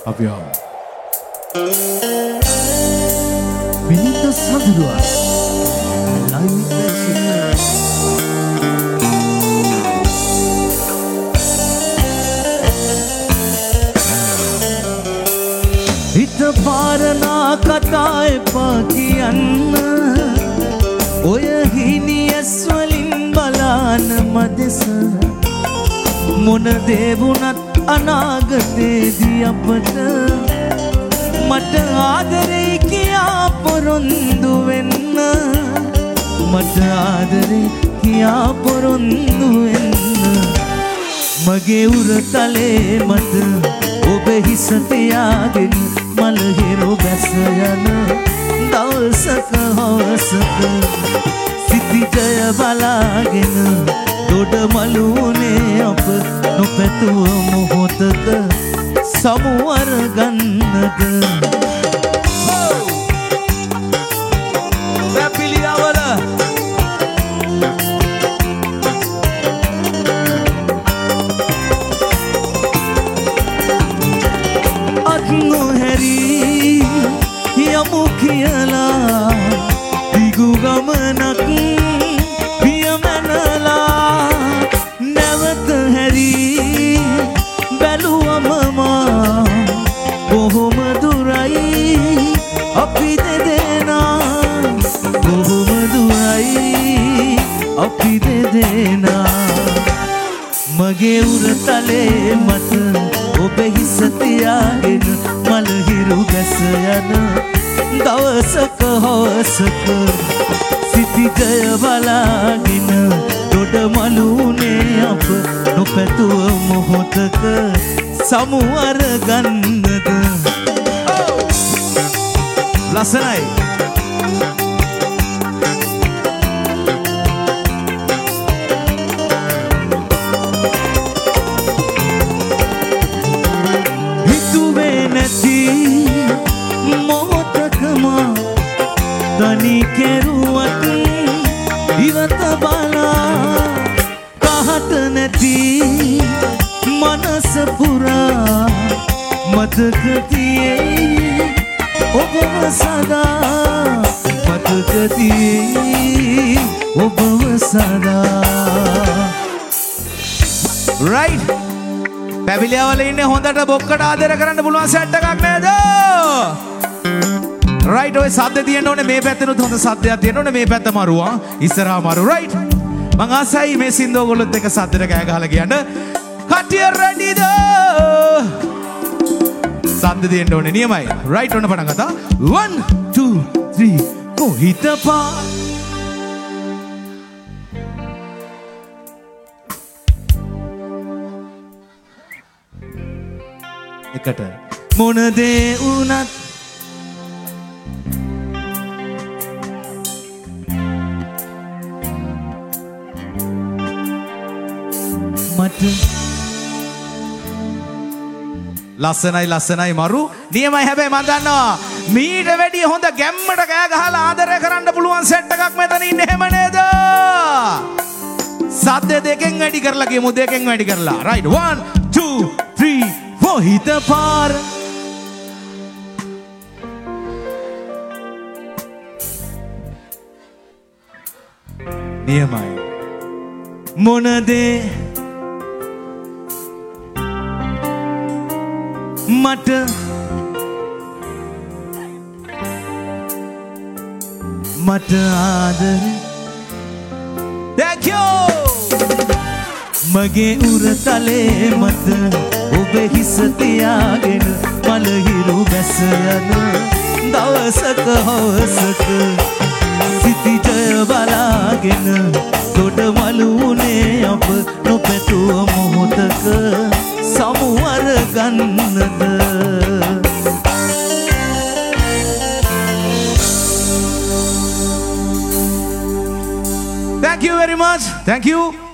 අභියෝ විනිත සඳරුවා live version හිත පාරනා කතා එපා කියන්න ඔය හිනියස් වලින් බලාන මදෙස මොන දේවුනත් අනාගතේදී අපට මට ආදරේ කියා පොරොන්දු වෙන්න මට ආදරේ කියා පොරොන්දු වෙන්න මගේ උරතලේ මත ඔබ හිස තියාගෙන මල හිරු බැස යන දවසක හවසක සිටිජය බලාගෙන දොඩ මලුනේ අප නොපැතුව මොහොතක සමුවර ගන්නද පැපිලියවල අත් නොහැරී යමු කියලා දිගු ගමනක් පියමැනලා නැවත හැරී බැලුවම මා බොහොම දුරයි අපි දෙදෙනා බොහොම දුරයි අපි දෙදෙනා මගේ උරතලේ මත ඔබ හිස තියාගෙන මල හිරු බැස යන දවසක හවසක සිටිජය බලාගෙන දොඩ මලුනේ අප නොපැතුව මොහොතක සමුවර ගන්නද ලස්සනයි හිතුවේ නැති මොහොතකම තනි කෙරුවත් ඉවත බලා කහට නැති මනස පුරා මතක තියේ ඔබව සදා මතක තියේ ඔබව සදා right පැවිලියවල ඉන්නේ හොඳට බොක්කට ආදර කරන්න පුළුවන් සෙට් එකක් නේද right ඔය සද්ද තියෙන්න ඕනේ මේ පැත්තෙනුත් හොඳ සද්දයක් තියෙන්න ඕනේ මේ පැත්ත මරුවා ඉස්සරහා මරු right මං ආසයි මේ සින්දු ඔයගොල්ලොත් එක්ක සද්දෙට කෑ ගහලා කියන්න කටිය රෙඩිද සද්ද තියෙන්න ඕනේ නියමයි right ඔන්න පටන් ගත්තා 1 2 3 කොහිතපා එකට මොන දේ වුණත් මට ලස්සනයි මරු නියමයි හැබැයි මම දන්නවා මීට වැඩිය හොඳ ගැම්මට කෑ ගහලා ආදරය කරන්න පුළුවන් සෙට් එකක් මෙතන ඉන්නේ එහෙම නේද සද්ද දෙකෙන් වැඩි කරලා කියමු දෙකෙන් වැඩි කරලා right 1 2 3 4 හිත පාර නියමයි මොනදේ මට ආදරේ thank you මගේ උරතලේ මත ඔබ හිස තියාගෙන මල හිරු බැස යන දවසක හවසක සිටිජය බලාගෙන දොඩ මලුනේ අප නොපැතුව මොහොතක සමුවර ගන්නද thank you very much thank you